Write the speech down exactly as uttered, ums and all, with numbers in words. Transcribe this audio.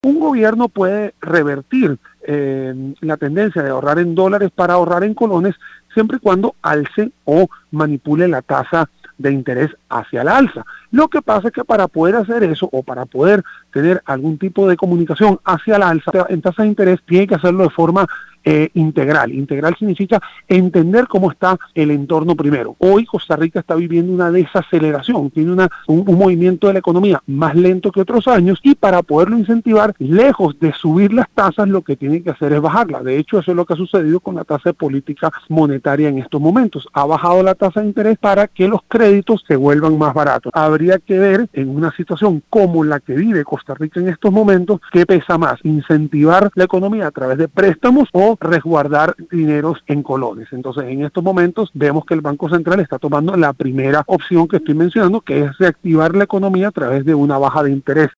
Un gobierno puede revertir eh, la tendencia de ahorrar en dólares para ahorrar en colones siempre y cuando alce o manipule la tasa de interés hacia la alza. Lo que pasa es que para poder hacer eso o para poder tener algún tipo de comunicación hacia la alza en tasa de interés, tiene que hacerlo de forma eh, integral. Integral significa entender cómo está el entorno primero. Hoy Costa Rica está viviendo una desaceleración, tiene una, un, un movimiento de la economía más lento que otros años y para poderlo incentivar, lejos de subir las tasas, lo que tiene que hacer es bajarla. De hecho, eso es lo que ha sucedido con la tasa de política monetaria en estos momentos. Ha bajado la tasa de interés para que los créditos se vuelvan más baratos. Habría que ver en una situación como la que vive Costa Rica en estos momentos, qué pesa más, incentivar la economía a través de préstamos o resguardar dineros en colones. Entonces, en estos momentos vemos que el Banco Central está tomando la primera opción que estoy mencionando, que es reactivar la economía a través de una baja de interés.